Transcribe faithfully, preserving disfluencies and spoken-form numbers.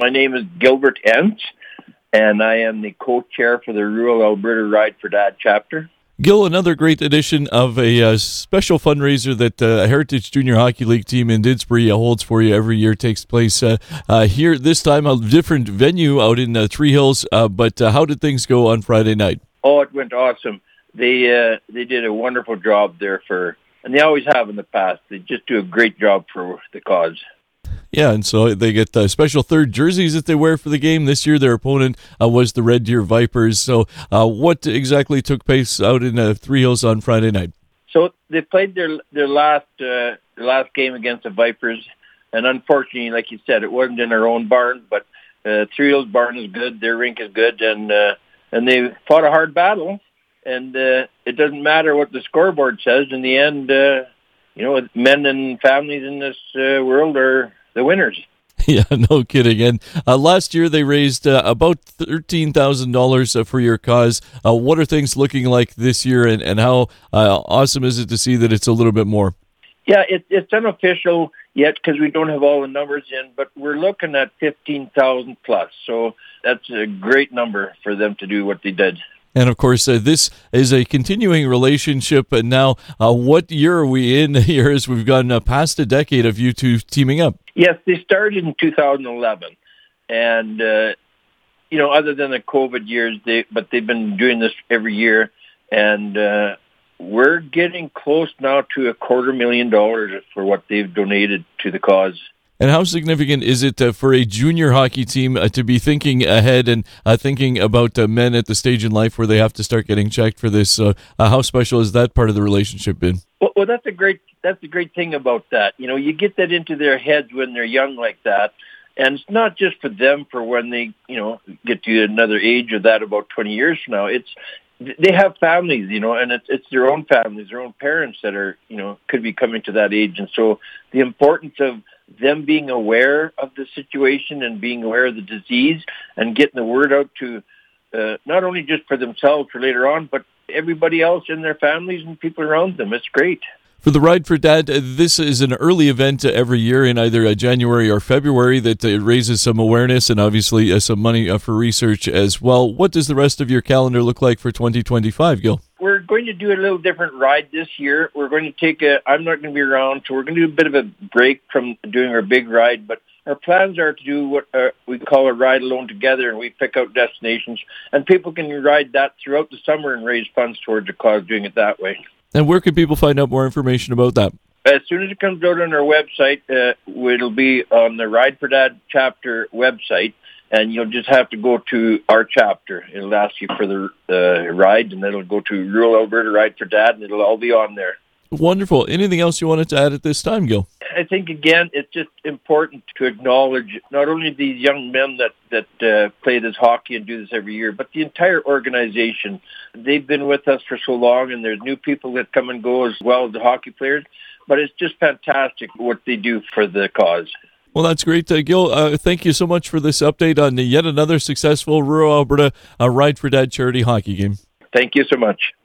My name is Gilbert Entz, and I am the co-chair for the Rural Alberta Ride for Dad chapter. Gil, another great edition of a uh, special fundraiser that uh, Heritage Junior Hockey League team in Didsbury uh, holds for you every year. Takes place uh, uh, here this time, a different venue out in uh, Three Hills. Uh, but uh, how did things go on Friday night? Oh, it went awesome. They uh, they did a wonderful job there for, and they always have in the past. They just do a great job for the cause. Yeah, and so they get uh, special third jerseys that they wear for the game. This year, their opponent uh, was the Red Deer Vipers. So uh, what exactly took place out in uh, Three Hills on Friday night? So they played their their last uh, their last game against the Vipers, and unfortunately, like you said, it wasn't in our own barn, but uh, Three Hills barn is good, their rink is good, and uh, and they fought a hard battle, and uh, it doesn't matter what the scoreboard says. In the end, uh, you know, men and families in this uh, world are the winners. Yeah, no kidding. And uh, last year they raised uh, about thirteen thousand dollars uh, for your cause. Uh, what are things looking like this year, and, and how uh, awesome is it to see that it's a little bit more? Yeah, it, it's unofficial yet because we don't have all the numbers in, but we're looking at fifteen thousand plus. So that's a great number for them to do what they did. And, of course, uh, this is a continuing relationship. And now, uh, what year are we in here as we've gone uh, past a decade of you two teaming up? Yes, they started in two thousand eleven. And, uh, you know, other than the COVID years, they but they've been doing this every year. And uh, we're getting close now to a quarter million dollars for what they've donated to the cause. And how significant is it uh, for a junior hockey team uh, to be thinking ahead and uh, thinking about uh, men at the stage in life where they have to start getting checked for this? Uh, uh, how special has that part of the relationship been? Well, well, that's a great that's a great thing about that. You know, you get that into their heads when they're young like that, and it's not just for them for when they you know get to another age of that about twenty years from now. It's they have families, you know, and it's it's their own families, their own parents that are you know could be coming to that age, and so the importance of them being aware of the situation and being aware of the disease and getting the word out to uh, not only just for themselves for later on, but everybody else in their families and people around them. It's great. For the Ride for Dad, uh, this is an early event uh, every year in either uh, January or February that uh, raises some awareness and obviously uh, some money uh, for research as well. What does the rest of your calendar look like for twenty twenty-five, Gil? We're going to do a little different ride this year. We're going to take a, I'm not going to be around, so we're going to do a bit of a break from doing our big ride, but our plans are to do what uh, we call a ride alone together, and we pick out destinations, and people can ride that throughout the summer and raise funds towards the cause doing it that way. And where can people find out more information about that? As soon as it comes out on our website, uh, it'll be on the Ride for Dad chapter website, and you'll just have to go to our chapter. It'll ask you for the uh, ride, and then it'll go to Rural Alberta Ride for Dad, and it'll all be on there. Wonderful. Anything else you wanted to add at this time, Gil? I think, again, it's just important to acknowledge not only these young men that, that uh, play this hockey and do this every year, but the entire organization. They've been with us for so long, and there's new people that come and go as well as the hockey players. But it's just fantastic what they do for the cause. Well, that's great, uh, Gil. Uh, thank you so much for this update on yet another successful Rural Alberta uh, Ride for Dad charity hockey game. Thank you so much.